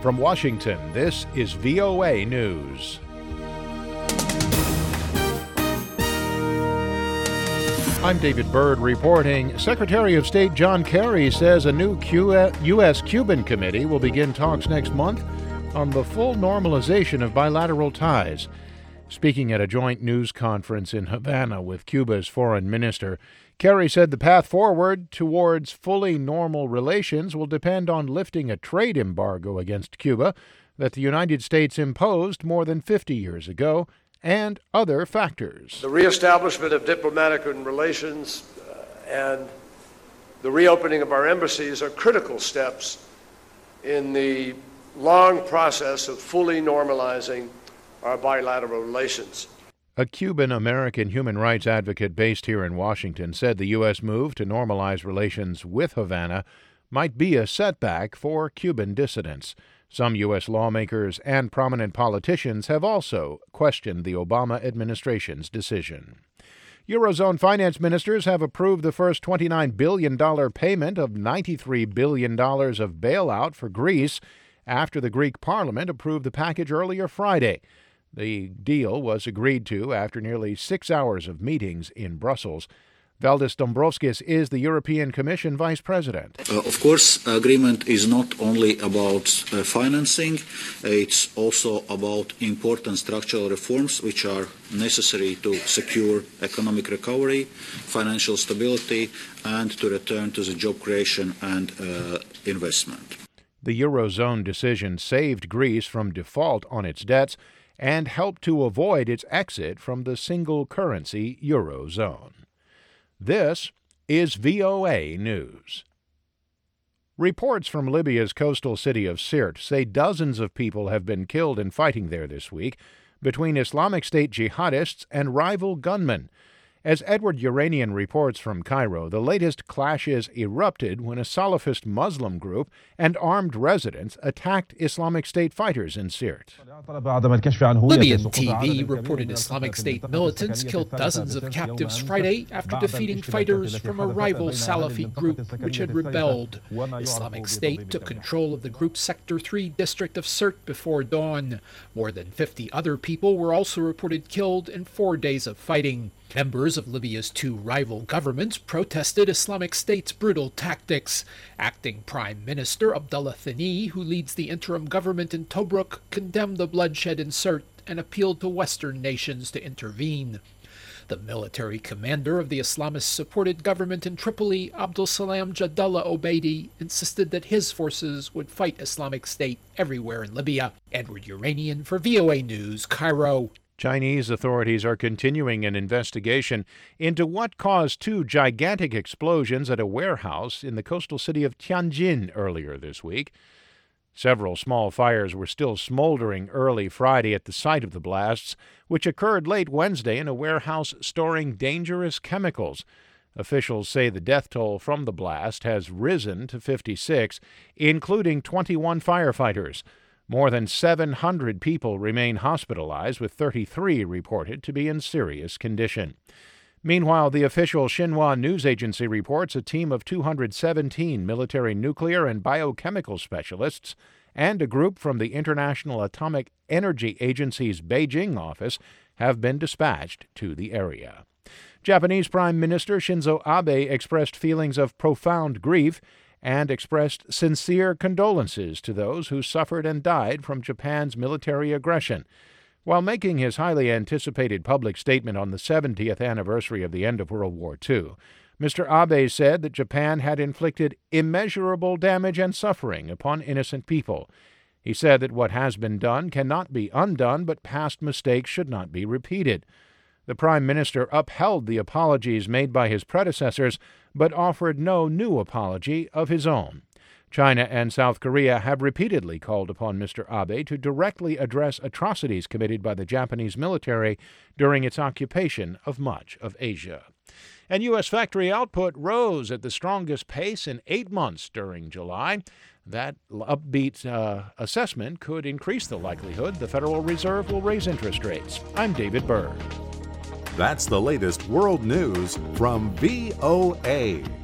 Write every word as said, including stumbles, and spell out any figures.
From Washington, this is V O A News. I'm David Byrd reporting. Secretary of State John Kerry says a new U S Cuban committee will begin talks next month on the full normalization of bilateral ties. Speaking at a joint news conference in Havana with Cuba's foreign minister, Kerry said the path forward towards fully normal relations will depend on lifting a trade embargo against Cuba that the United States imposed more than fifty years ago, and other factors. The reestablishment of diplomatic relations uh, and the reopening of our embassies are critical steps in the long process of fully normalizing our bilateral relations. A Cuban-American human rights advocate based here in Washington said the U S move to normalize relations with Havana might be a setback for Cuban dissidents. Some U S lawmakers and prominent politicians have also questioned the Obama administration's decision. Eurozone finance ministers have approved the first twenty-nine billion dollars payment of ninety-three billion dollars of bailout for Greece after the Greek parliament approved the package earlier Friday. The deal was agreed to after nearly six hours of meetings in Brussels. Valdis Dombrovskis is the European Commission Vice President. Uh, of course, agreement is not only about uh, financing, it's also about important structural reforms which are necessary to secure economic recovery, financial stability, and to return to the job creation and uh, investment. The Eurozone decision saved Greece from default on its debts and helped to avoid its exit from the single currency Eurozone. This is V O A News. Reports from Libya's coastal city of Sirte say dozens of people have been killed in fighting there this week between Islamic State jihadists and rival gunmen. As Edward Uranian reports from Cairo, the latest clashes erupted when a Salafist Muslim group and armed residents attacked Islamic State fighters in Sirte. Libyan T V reported Islamic State militants killed dozens of captives Friday after defeating fighters from a rival Salafi group which had rebelled. Islamic State took control of the group's Sector three district of Sirte before dawn. More than fifty other people were also reported killed in four days of fighting. Members of Libya's two rival governments protested Islamic State's brutal tactics. Acting Prime Minister Abdullah Thani, who leads the interim government in Tobruk, condemned the bloodshed in Sirte and appealed to Western nations to intervene. The military commander of the Islamist-supported government in Tripoli, Abdul Salam Jadallah Obeidi, insisted that his forces would fight Islamic State everywhere in Libya. Edward Uranian for V O A News, Cairo. Chinese authorities are continuing an investigation into what caused two gigantic explosions at a warehouse in the coastal city of Tianjin earlier this week. Several small fires were still smoldering early Friday at the site of the blasts, which occurred late Wednesday in a warehouse storing dangerous chemicals. Officials say the death toll from the blast has risen to fifty-six, including twenty-one firefighters. More than seven hundred people remain hospitalized, with thirty-three reported to be in serious condition. Meanwhile, the official Xinhua news agency reports a team of two hundred seventeen military nuclear and biochemical specialists and a group from the International Atomic Energy Agency's Beijing office have been dispatched to the area. Japanese Prime Minister Shinzo Abe expressed feelings of profound grief and expressed sincere condolences to those who suffered and died from Japan's military aggression. While making his highly anticipated public statement on the seventieth anniversary of the end of World War Two, Mister Abe said that Japan had inflicted immeasurable damage and suffering upon innocent people. He said that what has been done cannot be undone, but past mistakes should not be repeated. The Prime Minister upheld the apologies made by his predecessors, but offered no new apology of his own. China and South Korea have repeatedly called upon Mister Abe to directly address atrocities committed by the Japanese military during its occupation of much of Asia. And U S factory output rose at the strongest pace in eight months during July. That upbeat uh, assessment could increase the likelihood the Federal Reserve will raise interest rates. I'm David Byrd. That's the latest world news from V O A.